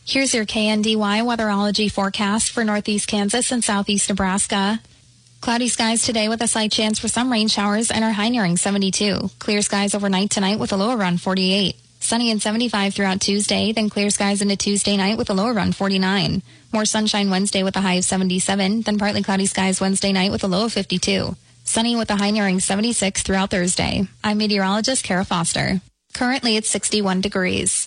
Here's your KNDY weatherology forecast for northeast Kansas and southeast Nebraska. Cloudy skies today with a slight chance for some rain showers and our high nearing 72. Clear skies overnight tonight with a low around 48. Sunny and 75 throughout Tuesday, then clear skies into Tuesday night with a low around 49. More sunshine Wednesday with a high of 77, then partly cloudy skies Wednesday night with a low of 52. Sunny with a high nearing 76 throughout Thursday. I'm meteorologist Kara Foster. Currently it's 61 degrees.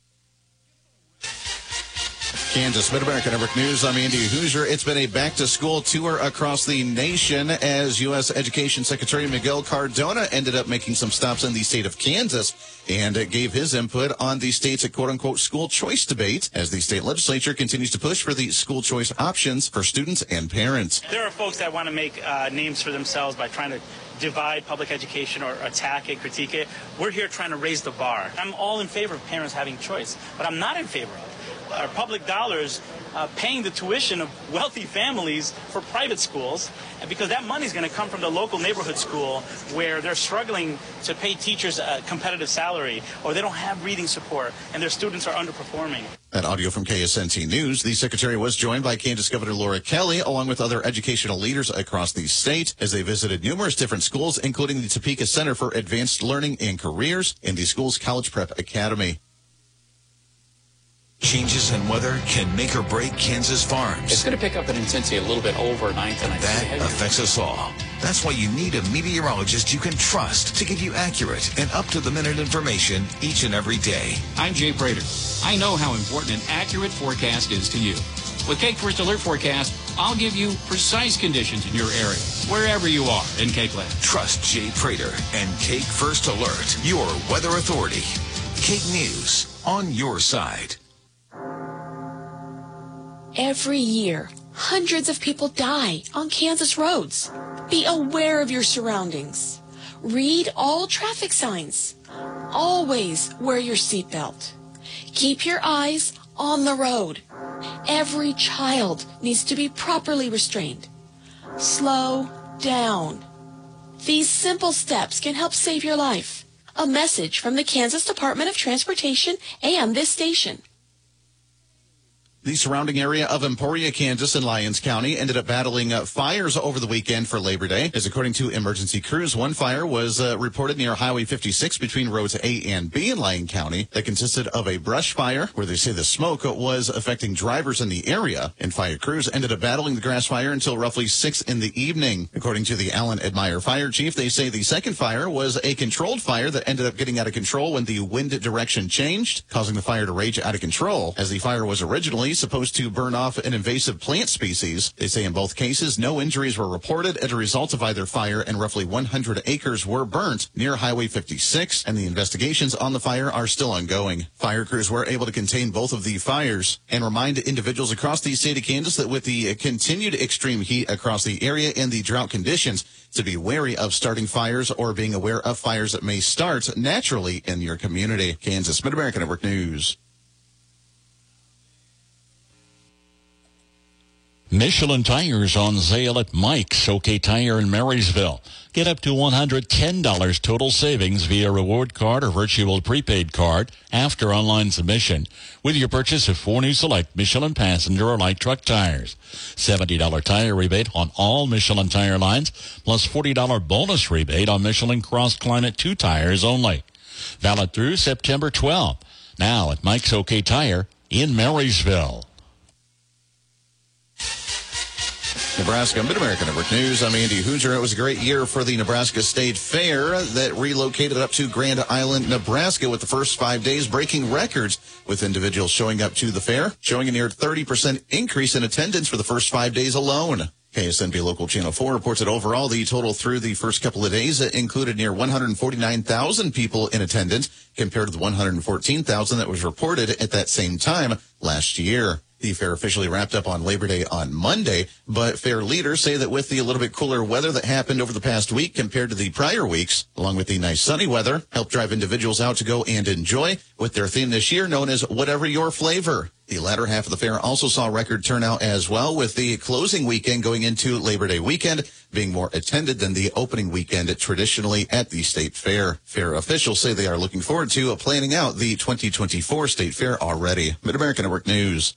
Kansas Mid-America Network News. I'm Andy Hoosier. It's been a back-to-school tour across the nation as U.S. Education Secretary Miguel Cardona ended up making some stops in the state of Kansas and gave his input on the state's quote-unquote school choice debate as the state legislature continues to push for the school choice options for students and parents. There are folks that want to make names for themselves by trying to divide public education or attack it, critique it. We're here trying to raise the bar. I'm all in favor of parents having choice, but I'm not in favor of our public dollars paying the tuition of wealthy families for private schools, because that money is going to come from the local neighborhood school where they're struggling to pay teachers a competitive salary, or they don't have reading support, and their students are underperforming. That audio from KSNT News. The secretary was joined by Kansas Governor Laura Kelly, along with other educational leaders across the state, as they visited numerous different schools, including the Topeka Center for Advanced Learning and Careers and the school's College Prep Academy. Changes in weather can make or break Kansas farms. It's going to pick up in intensity a little bit overnight tonight. That affects us all. That's why you need a meteorologist you can trust to give you accurate and up-to-the-minute information each and every day. I'm Jay Prater. I know how important an accurate forecast is to you. With Cake First Alert Forecast, I'll give you precise conditions in your area, wherever you are in Cakeland. Trust Jay Prater and Cake First Alert, your weather authority. Cake News, on your side. Every year, hundreds of people die on Kansas roads. Be aware of your surroundings. Read all traffic signs. Always wear your seatbelt. Keep your eyes on the road. Every child needs to be properly restrained. Slow down. These simple steps can help save your life. A message from the Kansas Department of Transportation and this station. The surrounding area of Emporia, Kansas, and Lyons County ended up battling fires over the weekend for Labor Day. As according to emergency crews, one fire was reported near Highway 56 between roads A and B in Lyon County that consisted of a brush fire where they say the smoke was affecting drivers in the area, and fire crews ended up battling the grass fire until roughly 6 in the evening. According to the Allen Admire Fire Chief, they say the second fire was a controlled fire that ended up getting out of control when the wind direction changed, causing the fire to rage out of control, as the fire was originally supposed to burn off an invasive plant species. They say in both cases, no injuries were reported as a result of either fire, and roughly 100 acres were burnt near Highway 56, and the investigations on the fire are still ongoing. Fire crews were able to contain both of the fires and remind individuals across the state of Kansas that with the continued extreme heat across the area and the drought conditions, to be wary of starting fires or being aware of fires that may start naturally in your community. Kansas Mid-America Network News. Michelin tires on sale at Mike's OK Tire in Marysville. Get up to $110 total savings via reward card or virtual prepaid card after online submission with your purchase of 4 new select Michelin passenger or light truck tires. $70 tire rebate on all Michelin tire lines plus $40 bonus rebate on Michelin Cross Climate 2 tires only. Valid through September 12th. Now at Mike's OK Tire in Marysville. Nebraska Mid-America Network News. I'm Andy Hoosier. It was a great year for the Nebraska State Fair that relocated up to Grand Island, Nebraska, with the first 5 days breaking records with individuals showing up to the fair, showing a near 30% increase in attendance for the first 5 days alone. KSNB Local Channel 4 reports that overall the total through the first couple of days included near 149,000 people in attendance compared to the 114,000 that was reported at that same time last year. The fair officially wrapped up on Labor Day on Monday, but fair leaders say that with the a little bit cooler weather that happened over the past week compared to the prior weeks, along with the nice sunny weather, helped drive individuals out to go and enjoy with their theme this year known as Whatever Your Flavor. The latter half of the fair also saw record turnout as well, with the closing weekend going into Labor Day weekend being more attended than the opening weekend traditionally at the state fair. Fair officials say they are looking forward to planning out the 2024 state fair already. Mid-America Network News.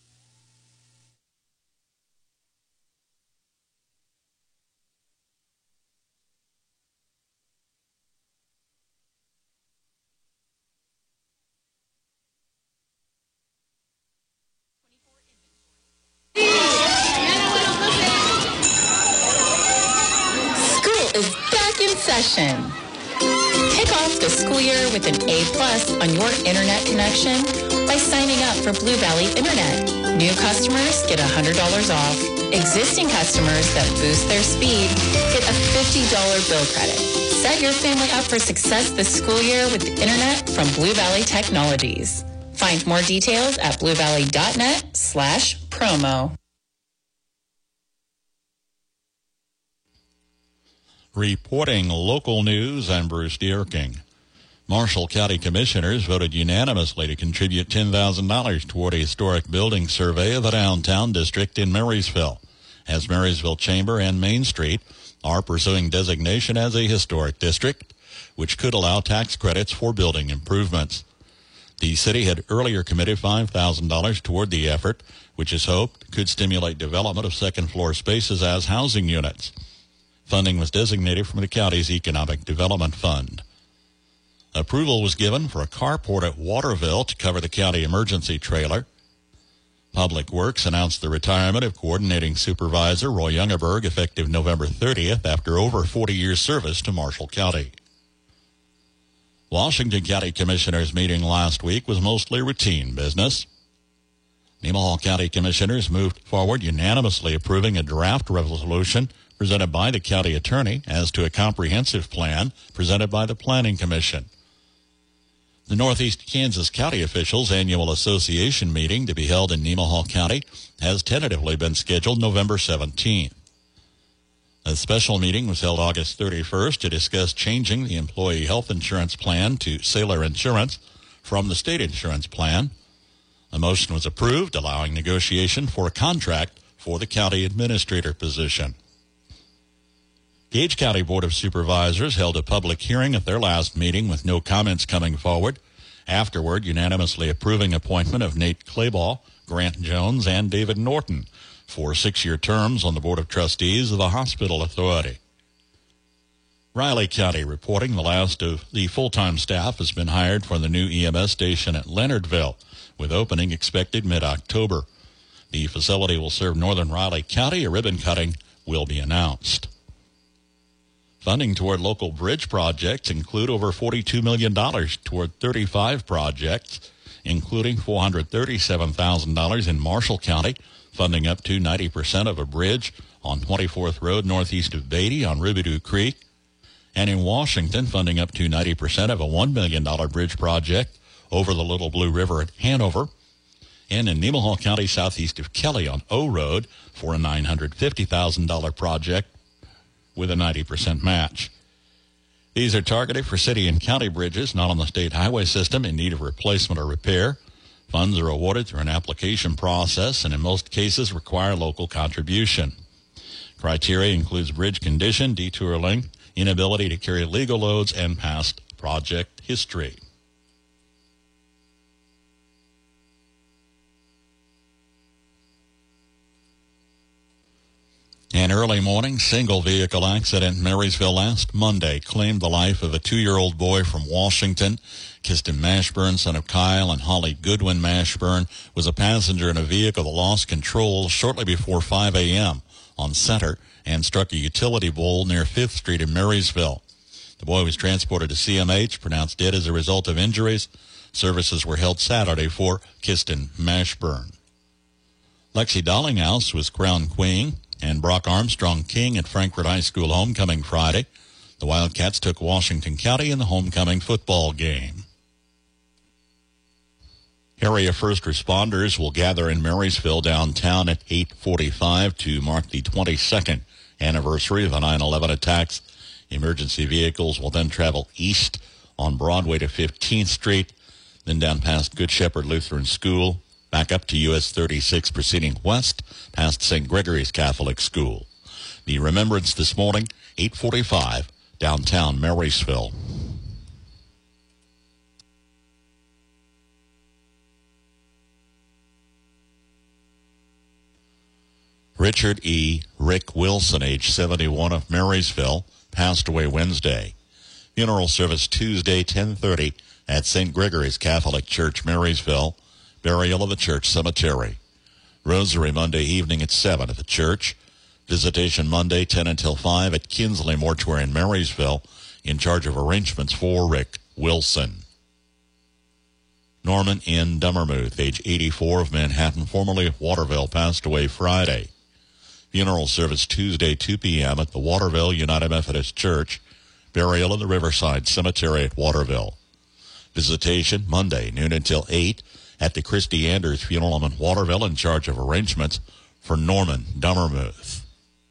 Session. Kick off the school year with an A+ on your internet connection by signing up for Blue Valley Internet. New customers get $100 off. Existing customers that boost their speed get a $50 bill credit. Set your family up for success this school year with the internet from Blue Valley Technologies. Find more details at bluevalley.net/promo. Reporting local news, I'm Bruce Dierking. Marshall County Commissioners voted unanimously to contribute $10,000 toward a historic building survey of the downtown district in Marysville, as Marysville Chamber and Main Street are pursuing designation as a historic district, which could allow tax credits for building improvements. The city had earlier committed $5,000 toward the effort, which is hoped could stimulate development of second-floor spaces as housing units. Funding was designated from the county's Economic Development Fund. Approval was given for a carport at Waterville to cover the county emergency trailer. Public Works announced the retirement of coordinating supervisor Roy Youngerberg effective November 30th after over 40 years service to Marshall County. Washington County Commissioners' meeting last week was mostly routine business. Nemaha County Commissioners moved forward unanimously approving a draft resolution presented by the county attorney as to a comprehensive plan presented by the Planning Commission. The Northeast Kansas County Officials' Annual Association meeting to be held in Nemaha County has tentatively been scheduled November 17th. A special meeting was held August 31st to discuss changing the employee health insurance plan to Sailor Insurance from the state insurance plan. A motion was approved allowing negotiation for a contract for the county administrator position. Gage County Board of Supervisors held a public hearing at their last meeting with no comments coming forward. Afterward, unanimously approving appointment of Nate Clayball, Grant Jones, and David Norton for 6-year terms on the Board of Trustees of the Hospital Authority. Riley County reporting the last of the full-time staff has been hired for the new EMS station at Leonardville, with opening expected mid-October. The facility will serve northern Riley County. A ribbon cutting will be announced. Funding toward local bridge projects include over $42 million toward 35 projects, including $437,000 in Marshall County, funding up to 90% of a bridge on 24th Road northeast of Beatty on Rubidoux Creek, and in Washington, funding up to 90% of a $1 million bridge project over the Little Blue River at Hanover, and in Nemaha County southeast of Kelly on O Road for a $950,000 project with a 90% match. These are targeted for city and county bridges not on the state highway system in need of replacement or repair. Funds are awarded through an application process and in most cases require local contribution. Criteria includes bridge condition, detour length, inability to carry legal loads, and past project history. An early morning single vehicle accident in Marysville last Monday claimed the life of a 2-year-old boy from Washington. Kiston Mashburn, son of Kyle and Holly Goodwin Mashburn, was a passenger in a vehicle that lost control shortly before 5 a.m. on Center and struck a utility pole near 5th Street in Marysville. The boy was transported to CMH, pronounced dead as a result of injuries. Services were held Saturday for Kiston Mashburn. Lexi Dollinghouse was crowned queen, and Brock Armstrong king at Frankfort High School homecoming Friday. The Wildcats took Washington County in the homecoming football game. Area first responders will gather in Marysville downtown at 8:45 to mark the 22nd anniversary of the 9/11 attacks. Emergency vehicles will then travel east on Broadway to 15th Street, then down past Good Shepherd Lutheran School, back up to US 36, proceeding west past St. Gregory's Catholic School. The remembrance this morning, 8:45, downtown Marysville. Richard E. Rick Wilson, age 71, of Marysville, passed away Wednesday. Funeral service Tuesday, 10:30 at St. Gregory's Catholic Church, Marysville. Burial of the church cemetery. Rosary Monday evening at 7 at the church. Visitation Monday, 10 until 5 at Kinsley Mortuary in Marysville, in charge of arrangements for Rick Wilson. Norman N. Dummermuth, age 84, of Manhattan, formerly of Waterville, passed away Friday. Funeral service Tuesday, 2 p.m. at the Waterville United Methodist Church. Burial in the Riverside Cemetery at Waterville. Visitation Monday, noon until 8 at the Christy Anders Funeral Home in Waterville, in charge of arrangements for Norman Dummermuth.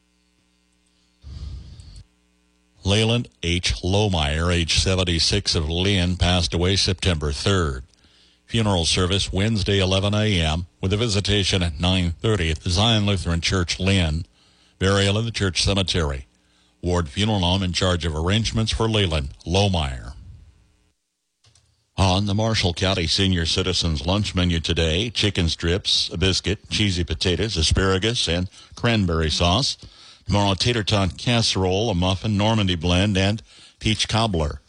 Leyland H. Lohmeyer, age 76, of Lynn, passed away September 3rd. Funeral service Wednesday, 11 a.m., with a visitation at 9:30 at the Zion Lutheran Church, Lynn. Burial in the church cemetery. Ward Funeral Home in charge of arrangements for Leyland Lohmeyer. On the Marshall County Senior Citizens Lunch menu today, chicken strips, a biscuit, cheesy potatoes, asparagus, and cranberry sauce. Tomorrow, tater tot casserole, a muffin, Normandy blend, and peach cobbler.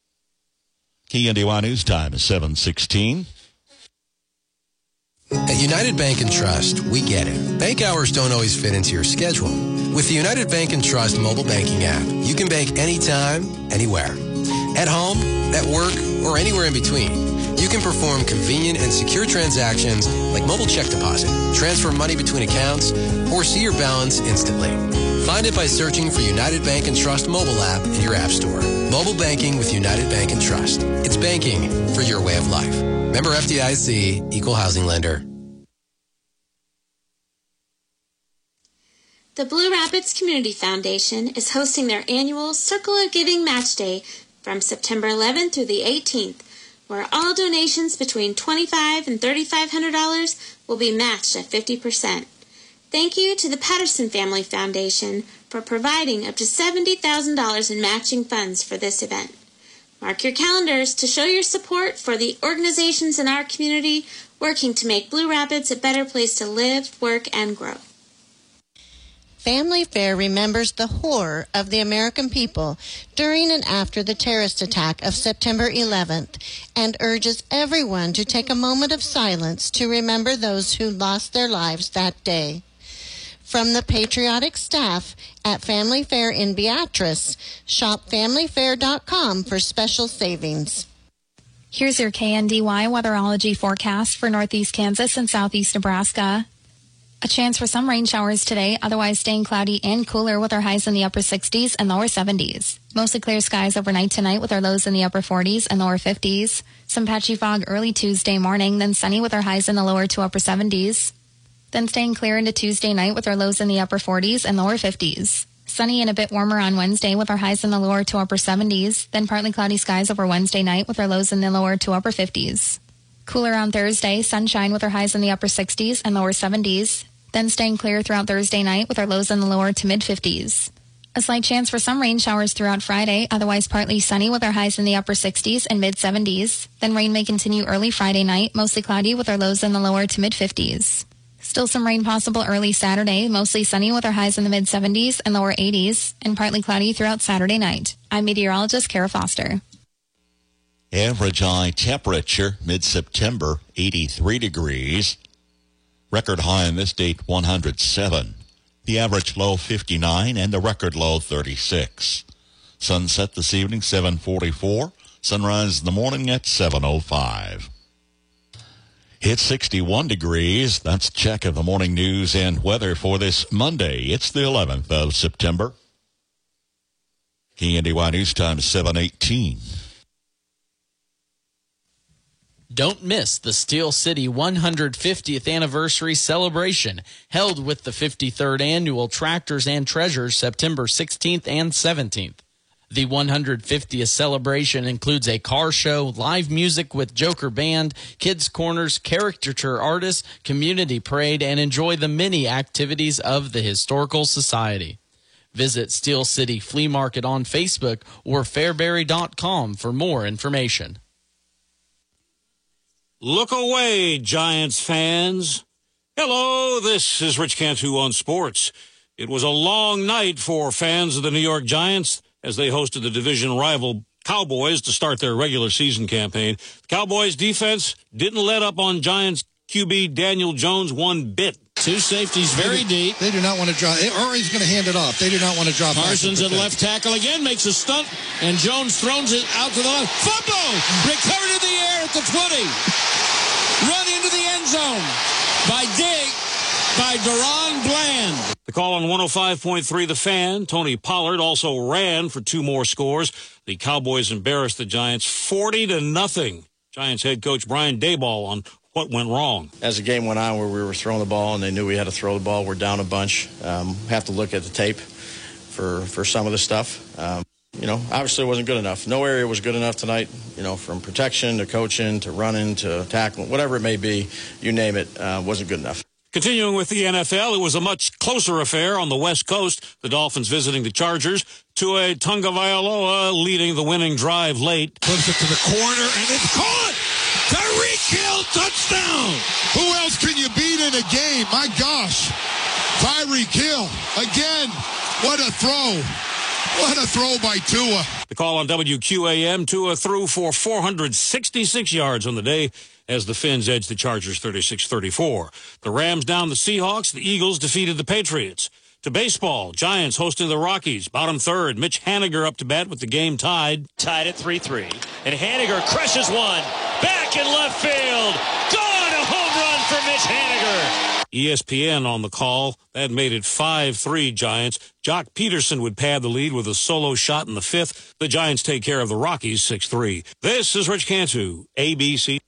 KNDY News Time is 7:16. At United Bank & Trust, we get it. Bank hours don't always fit into your schedule. With the United Bank & Trust mobile banking app, you can bank anytime, anywhere. At home, at work, or anywhere in between. You can perform convenient and secure transactions like mobile check deposit, transfer money between accounts, or see your balance instantly. Find it by searching for United Bank & Trust mobile app in your app store. Mobile banking with United Bank & Trust. It's banking for your way of life. Member FDIC, Equal Housing Lender. The Blue Rapids Community Foundation is hosting their annual Circle of Giving Match Day from September 11th through the 18th, where all donations between $2,500 and $3,500 will be matched at 50%. Thank you to the Patterson Family Foundation for providing up to $70,000 in matching funds for this event. Mark your calendars to show your support for the organizations in our community working to make Blue Rapids a better place to live, work, and grow. Family Fair remembers the horror of the American people during and after the terrorist attack of September 11th and urges everyone to take a moment of silence to remember those who lost their lives that day. From the patriotic staff at Family Fair in Beatrice, shop familyfair.com for special savings. Here's your KNDY weatherology forecast for northeast Kansas and southeast Nebraska. A chance for some rain showers today, otherwise staying cloudy and cooler with our highs in the upper 60s and lower 70s. Mostly clear skies overnight tonight with our lows in the upper 40s and lower 50s. Some patchy fog early Tuesday morning, then sunny with our highs in the lower to upper 70s. Then staying clear into Tuesday night with our lows in the upper 40s and lower 50s. Sunny and a bit warmer on Wednesday with our highs in the lower to upper 70s. Then partly cloudy skies over Wednesday night with our lows in the lower to upper 50s. Cooler on Thursday, sunshine with our highs in the upper 60s and lower 70s. Then staying clear throughout Thursday night with our lows in the lower to mid 50s. A slight chance for some rain showers throughout Friday, otherwise partly sunny with our highs in the upper 60s and mid 70s. Then rain may continue early Friday night, mostly cloudy with our lows in the lower to mid 50s. Still some rain possible early Saturday, mostly sunny with our highs in the mid 70s and lower 80s, and partly cloudy throughout Saturday night. I'm meteorologist Kara Foster. Average high temperature mid-September, 83 degrees. Record high on this date, 107. The average low, 59, and the record low, 36. Sunset this evening, 7:44. Sunrise in the morning at 7:05. It's 61 degrees. That's a check of the morning news and weather for this Monday. It's the 11th of September. KNDY News Time, 7:18. Don't miss the Steel City 150th anniversary celebration, held with the 53rd annual Tractors and Treasures September 16th and 17th. The 150th celebration includes a car show, live music with Joker Band, kids' corners, caricature artists, community parade, and enjoy the many activities of the Historical Society. Visit Steel City Flea Market on Facebook or fairbury.com for more information. Look away, Giants fans. Hello, this is Rich Cantu on sports. It was a long night for fans of the New York Giants as they hosted the division rival Cowboys to start their regular season campaign. The Cowboys defense didn't let up on Giants QB Daniel Jones one bit. Two safeties very deep. They do not want to drop. Or he's going to hand it off. They do not want to drop. Parsons at left tackle again, makes a stunt, and Jones throws it out to the left. Fumble! Recovered in the air at the 20. Run into the end zone by Deron Bland. The call on 105.3 The Fan. Tony Pollard also ran for two more scores. The Cowboys embarrassed the Giants 40-0. Giants head coach Brian Daboll on what went wrong. As the game went on where we were throwing the ball and they knew we had to throw the ball, we're down a bunch. Have to look at the tape for some of the stuff. Obviously it wasn't good enough. No area was good enough tonight, from protection to coaching to running to tackling, whatever it may be, you name it, wasn't good enough. Continuing with the NFL, it was a much closer affair on the West Coast. The Dolphins visiting the Chargers. Tua Tagovailoa leading the winning drive late. Puts it to the corner, and it's caught! Tyreek Hill, touchdown! Who else can you beat in a game? My gosh. Tyreek Hill, again. What a throw. What a throw by Tua. The call on WQAM, Tua threw for 466 yards on the day as the Finns edged the Chargers 36-34. The Rams down the Seahawks. The Eagles defeated the Patriots. To baseball, Giants hosting the Rockies. Bottom third, Mitch Haniger up to bat with the game tied. Tied at 3-3. And Haniger crushes one. Back in left field. Gone! A home run for Mitch Haniger. ESPN on the call. That made it 5-3 Giants. Jock Peterson would pad the lead with a solo shot in the fifth. The Giants take care of the Rockies 6-3. This is Rich Cantu, ABC.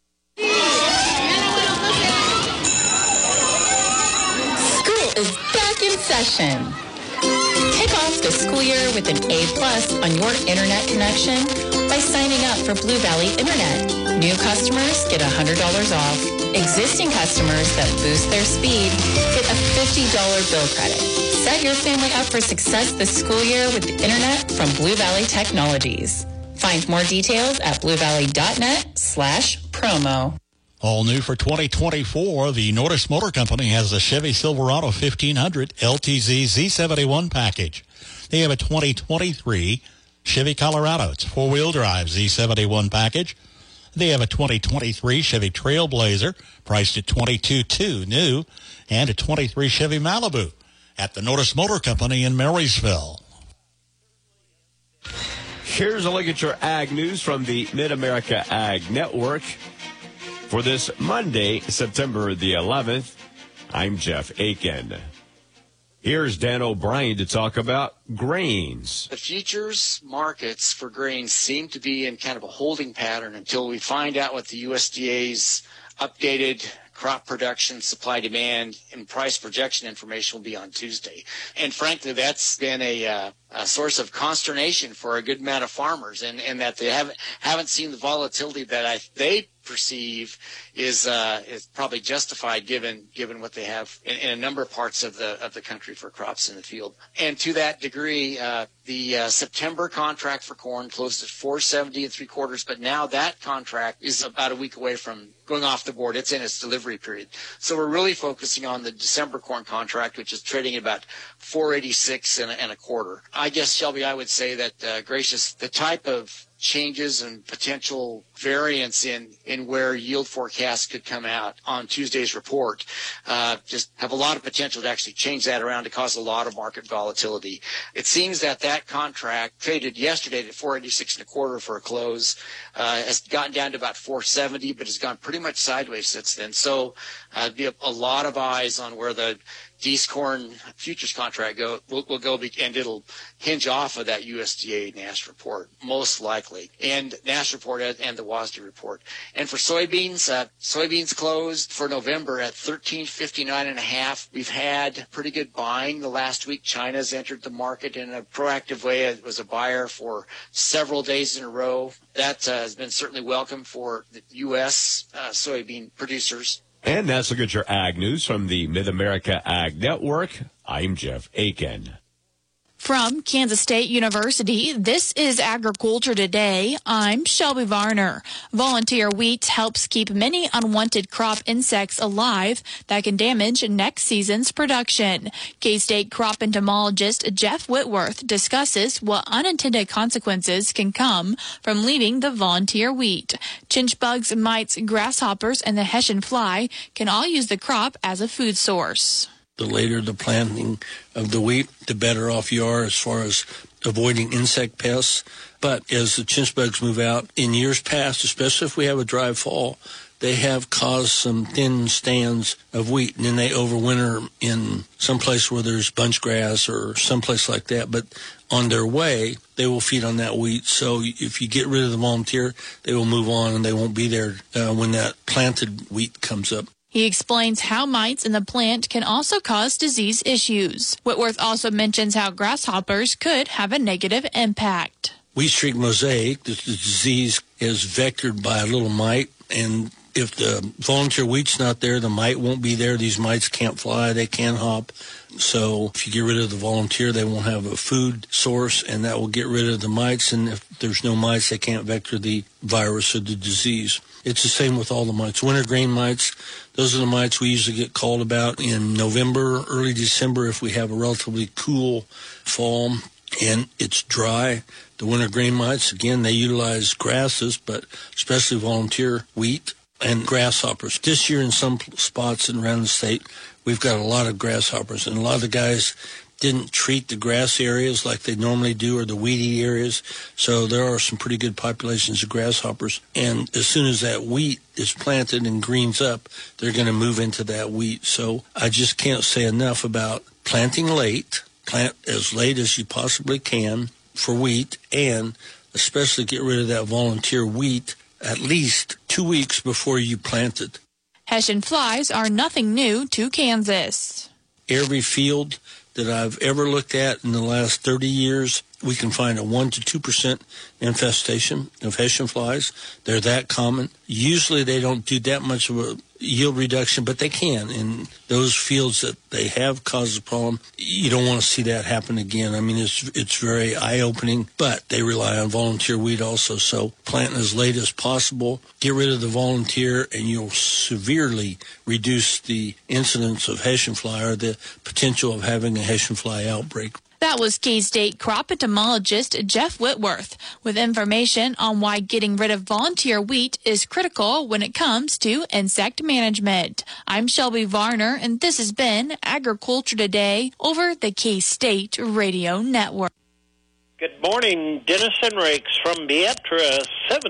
School is back in session. Kick off the school year with an A+ on your internet connection by signing up for Blue Valley Internet. New customers get $100 off. Existing customers that boost their speed get a $50 bill credit. Set your family up for success this school year with the internet from Blue Valley Technologies. Find more details at bluevalley.net/promo. All new for 2024, the Nordis Motor Company has a Chevy Silverado 1500 LTZ Z71 package. They have a 2023 Chevy Colorado. It's a four-wheel drive Z71 package. They have a 2023 Chevy Trailblazer priced at $22,200 new, and a 23 Chevy Malibu at the Nordis Motor Company in Marysville. Here's a look at your ag news from the Mid-America Ag Network. For this Monday, September the 11th, I'm Jeff Aiken. Here's Dan O'Brien to talk about grains. The futures markets for grains seem to be in kind of a holding pattern until we find out what the USDA's updated crop production, supply, demand, and price projection information will be on Tuesday. And frankly, that's been a source of consternation for a good amount of farmers, and that they haven't seen the volatility that they perceive is probably justified given what they have in a number of parts of the country for crops in the field. And to that degree, the September contract for corn closed at 470 3/4, but now that contract is about a week away from going off the board. It's in its delivery period. So we're really focusing on the December corn contract, which is trading at about 486 1/4. I guess, Shelby, I would say that, gracious, the type of changes and potential variance in where yield forecasts could come out on Tuesday's report just have a lot of potential to actually change that around to cause a lot of market volatility. It seems that contract traded yesterday at 486 1/4 for a close, has gotten down to about 470, but has gone pretty much sideways since then. So there'll be a lot of eyes on where the the East Corn futures contract will go, and it'll hinge off of that USDA NASS report, most likely, and NASS report and the WASDE report. And for soybeans closed for November at $13.59.5. We've had pretty good buying the last week. China's entered the market in a proactive way. It was a buyer for several days in a row. That has been certainly welcome for the U.S. Soybean producers. And that's look at your ag news from the Mid-America Ag Network. I'm Jeff Aiken. From Kansas State University, this is Agriculture Today. I'm Shelby Varner. Volunteer wheat helps keep many unwanted crop insects alive that can damage next season's production. K-State crop entomologist Jeff Whitworth discusses what unintended consequences can come from leaving the volunteer wheat. Chinch bugs, mites, grasshoppers, and the Hessian fly can all use the crop as a food source. The later the planting of the wheat, the better off you are as far as avoiding insect pests. But as the chinch bugs move out, in years past, especially if we have a dry fall, they have caused some thin stands of wheat, and then they overwinter in some place where there's bunch grass or someplace like that. But on their way, they will feed on that wheat. So if you get rid of the volunteer, they will move on, and they won't be there when that planted wheat comes up. He explains how mites in the plant can also cause disease issues. Whitworth also mentions how grasshoppers could have a negative impact. Wheat streak mosaic, the disease is vectored by a little mite, and if the volunteer wheat's not there, the mite won't be there. These mites can't fly, they can't hop. So if you get rid of the volunteer, they won't have a food source, and that will get rid of the mites. And if there's no mites, they can't vector the virus or the disease. It's the same with all the mites. Winter grain mites, those are the mites we usually get called about in November, early December if we have a relatively cool fall and it's dry. The winter grain mites, again, they utilize grasses, but especially volunteer wheat and grasshoppers. This year in some spots around the state, we've got a lot of grasshoppers, and a lot of the guys didn't treat the grass areas like they normally do or the weedy areas. So there are some pretty good populations of grasshoppers. And as soon as that wheat is planted and greens up, they're going to move into that wheat. So I just can't say enough about planting late. Plant as late as you possibly can for wheat, and especially get rid of that volunteer wheat at least 2 weeks before you plant it. Hessian flies are nothing new to Kansas. Every field that I've ever looked at in the last 30 years, we can find a 1% to 2% infestation of Hessian flies. They're that common. Usually they don't do that much of a yield reduction, but they can. In those fields that they have caused a problem, you don't want to see that happen again. I mean, it's very eye-opening, but they rely on volunteer wheat also. So plant as late as possible, get rid of the volunteer, and you'll severely reduce the incidence of Hessian fly or the potential of having a Hessian fly outbreak. That was K-State crop entomologist Jeff Whitworth with information on why getting rid of volunteer wheat is critical when it comes to insect management. I'm Shelby Varner, and this has been Agriculture Today over the K-State Radio Network. Good morning, Dennis Enrakes from Beatrice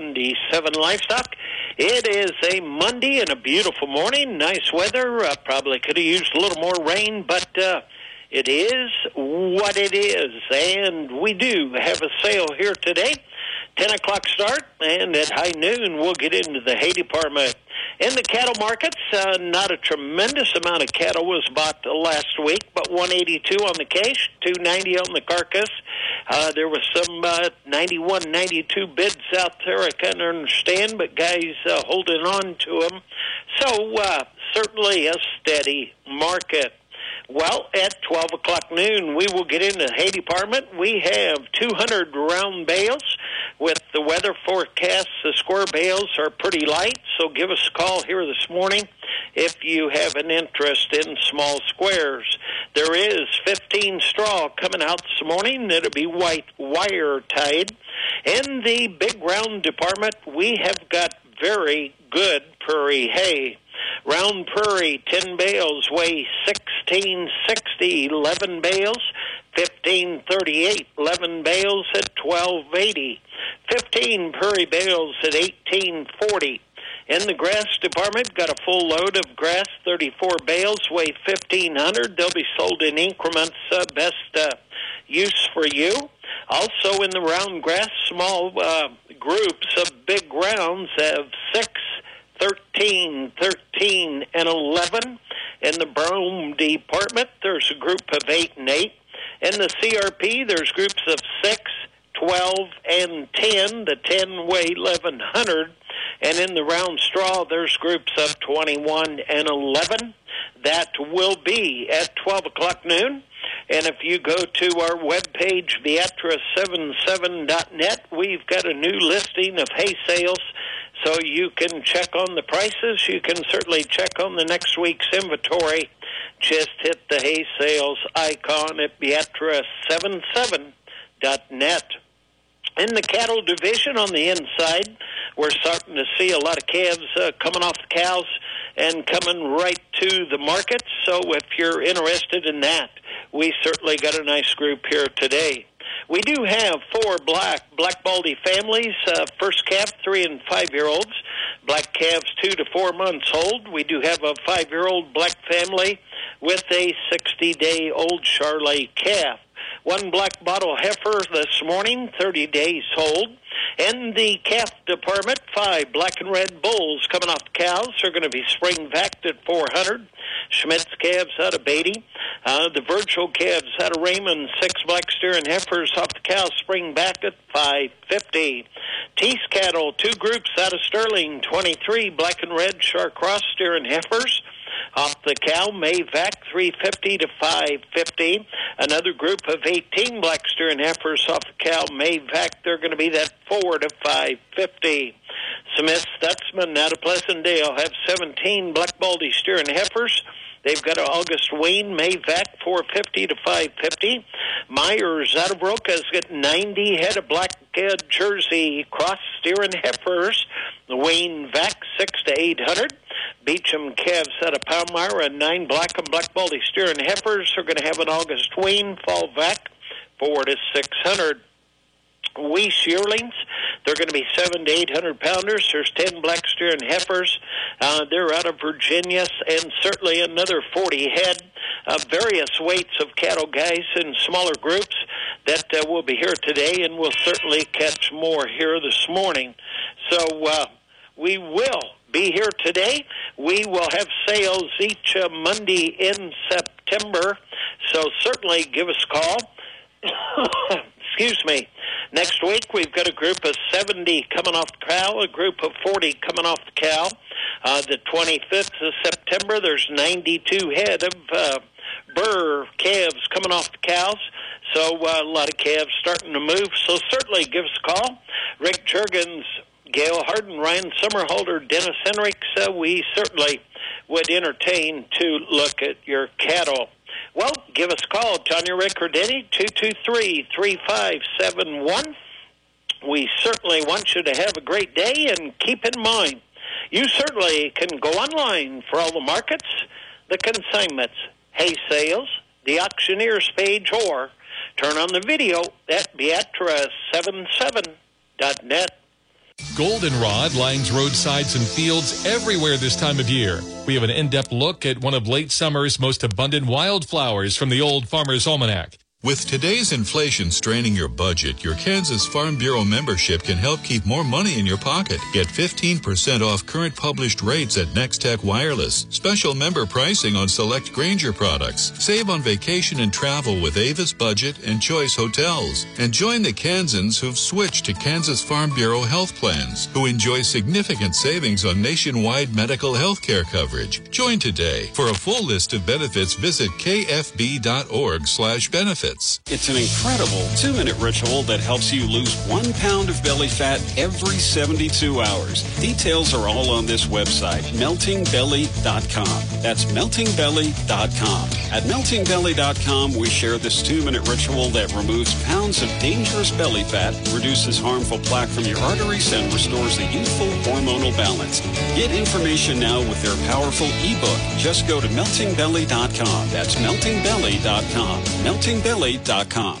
77 Livestock. It is a Monday and a beautiful morning. Nice weather. Probably could have used a little more rain, but it is what it is, and we do have a sale here today. 10 o'clock start, and at high noon we'll get into the hay department. In the cattle markets, not a tremendous amount of cattle was bought last week, but 182 on the case, 290 on the carcass. There was some 91, 92 bids out there, I can't understand, but guys holding on to them. So certainly a steady market. Well, at 12 o'clock noon, we will get into the hay department. We have 200 round bales. With the weather forecast, the square bales are pretty light, so give us a call here this morning if you have an interest in small squares. There is 15 straw coming out this morning. It'll be white wire tied. In the big round department, we have got very good prairie hay. Round prairie, 10 bales weigh $16.60, 11 bales, $15.38, 11 bales at $12.80, 15 prairie bales at $18.40. In the grass department, got a full load of grass, 34 bales, weigh 1,500. They'll be sold in increments, best use for you. Also in the round grass, small groups of big rounds of 6, 13, 13, and 11. In the brome department, there's a group of 8 and 8. In the CRP, there's groups of 6, 12, and 10. The 10 weigh 1,100. And in the round straw, there's groups of 21 and 11. That will be at 12 o'clock noon. And if you go to our webpage, Viatra77.net, we've got a new listing of hay sales, so you can check on the prices. You can certainly check on the next week's inventory. Just hit the hay sales icon at Viatra77.net. In the cattle division on the inside, we're starting to see a lot of calves coming off the cows and coming right to the market. So if you're interested in that, we certainly got a nice group here today. We do have 4 black baldy families, first calf, 3 and 5-year-olds, black calves 2 to 4 months old. We do have a 5-year-old black family with a 60-day-old Charolais calf. 1 black bottle heifer this morning, 30 days old. In the calf department, 5 black and red bulls coming off the cows. They're going to be spring vacked at 400. Schmidt's calves out of Beatty. The Virgil calves out of Raymond. 6 black steer and heifers off the cows, spring back at 550. Tease cattle, 2 groups out of Sterling. 23 black and red Shark Cross steer and heifers. Off the cow, Mayvac, 350 to 550. Another group of 18 black steer and heifers off the cow, Mayvac. They're going to be that 4 to 550. Smith Stutzman out of Pleasantdale have 17 black baldy steer and heifers. They've got an August wean, Mayvac, 450 to 550. Myers out of Broca has got 90 head of black Jersey cross steer and heifers. The wean vac, 6 to 800. Beecham calves out of Palmyra, 9 black and black baldy steer and heifers are going to have an August wean, fall vac, 4 to 600. Weiss yearlings, they're going to be 7 to 800 pounders. There's 10 black steer and heifers. They're out of Virginia, and certainly another 40 head of various weights of cattle guys in smaller groups that will be here today, and we'll certainly catch more here this morning. So we will be here today. We will have sales each Monday in September, so certainly give us a call. Excuse me. Next week, we've got a group of 70 coming off the cow, a group of 40 coming off the cow. The 25th of September, there's 92 head of burr calves coming off the cows. So a lot of calves starting to move. So certainly give us a call. Rick Juergens, Gail Harden, Ryan Summerholder, Dennis Henricks, we certainly would entertain to look at your cattle. Well, give us a call, Tanya, Rick, or Denny, 223-3571. We certainly want you to have a great day, and keep in mind, you certainly can go online for all the markets, the consignments, hay sales, the auctioneer's page, or turn on the video at Viatra77.net. Goldenrod lines roadsides and fields everywhere this time of year. We have an in-depth look at one of late summer's most abundant wildflowers from the Old Farmer's Almanac. With today's inflation straining your budget, your Kansas Farm Bureau membership can help keep more money in your pocket. Get 15% off current published rates at Nextech Wireless. Special member pricing on select Grainger products. Save on vacation and travel with Avis Budget and Choice Hotels. And join the Kansans who've switched to Kansas Farm Bureau health plans, who enjoy significant savings on nationwide medical health care coverage. Join today. For a full list of benefits, visit kfb.org/benefits. It's an incredible 2-minute ritual that helps you lose 1 pound of belly fat every 72 hours. Details are all on this website, meltingbelly.com. That's meltingbelly.com. At meltingbelly.com, we share this 2-minute ritual that removes pounds of dangerous belly fat, reduces harmful plaque from your arteries, and restores a youthful hormonal balance. Get information now with their powerful ebook. Just go to meltingbelly.com. That's meltingbelly.com. meltingbelly.com.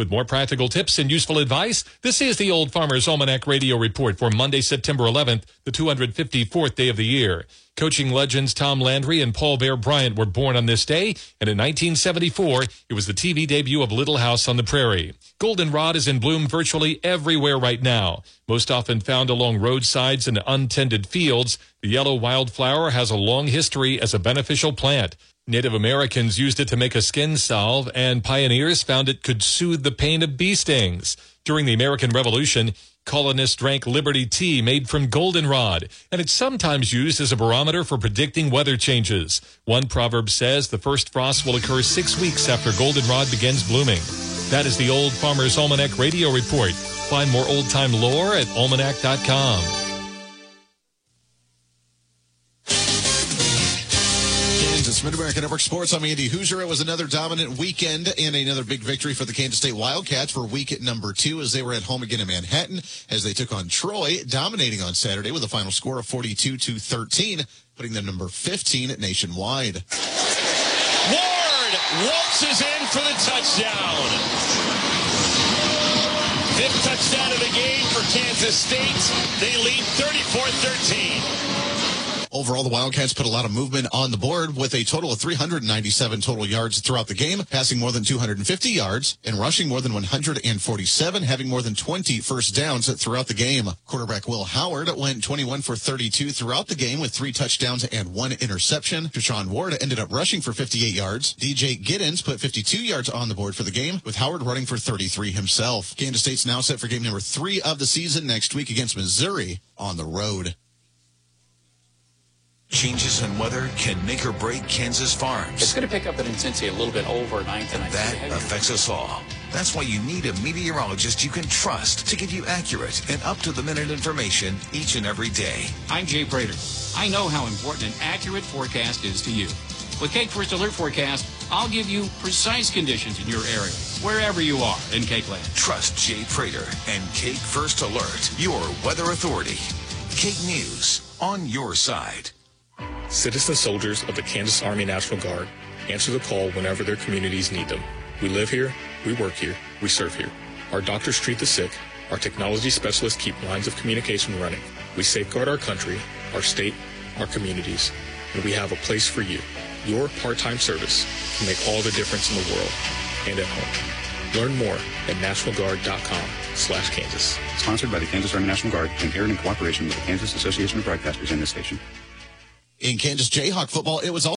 With more practical tips and useful advice, this is the Old Farmer's Almanac Radio Report for Monday, September 11th, the 254th day of the year. Coaching legends Tom Landry and Paul Bear Bryant were born on this day, and in 1974, it was the TV debut of Little House on the Prairie. Goldenrod is in bloom virtually everywhere right now. Most often found along roadsides and untended fields, the yellow wildflower has a long history as a beneficial plant. Native Americans used it to make a skin salve, and pioneers found it could soothe the pain of bee stings. During the American Revolution, colonists drank Liberty tea made from goldenrod, and it's sometimes used as a barometer for predicting weather changes. One proverb says the first frost will occur 6 weeks after goldenrod begins blooming. That is the Old Farmer's Almanac Radio Report. Find more old-time lore at almanac.com. Mid-America Network Sports. I'm Andy Hoosier. It was another dominant weekend and another big victory for the Kansas State Wildcats for week number 2 as they were at home again in Manhattan as they took on Troy, dominating on Saturday with a final score of 42-13, putting them number 15 nationwide. Ward waltzes in for the touchdown. 5th touchdown of the game for Kansas State. They lead 34-13. Overall, the Wildcats put a lot of movement on the board with a total of 397 total yards throughout the game, passing more than 250 yards and rushing more than 147, having more than 20 first downs throughout the game. Quarterback Will Howard went 21 for 32 throughout the game with 3 touchdowns and 1 interception. Deshaun Ward ended up rushing for 58 yards. DJ Giddens put 52 yards on the board for the game, with Howard running for 33 himself. Kansas State's now set for game number 3 of the season next week against Missouri on the road. Changes in weather can make or break Kansas farms. It's going to pick up in intensity a little bit overnight tonight. That affects us all. That's why you need a meteorologist you can trust to give you accurate and up-to-the-minute information each and every day. I'm Jay Prater. I know how important an accurate forecast is to you. With Cake First Alert Forecast, I'll give you precise conditions in your area, wherever you are in Cake Land. Trust Jay Prater and Cake First Alert, your weather authority. Cake News, on your side. Citizen soldiers of the Kansas Army National Guard answer the call whenever their communities need them. We live here, we work here, we serve here. Our doctors treat the sick, our technology specialists keep lines of communication running. We safeguard our country, our state, our communities, and we have a place for you. Your part-time service can make all the difference in the world and at home. Learn more at nationalguard.com/Kansas. Sponsored by the Kansas Army National Guard and aired in cooperation with the Kansas Association of Broadcasters and this station. In Kansas Jayhawk football, it was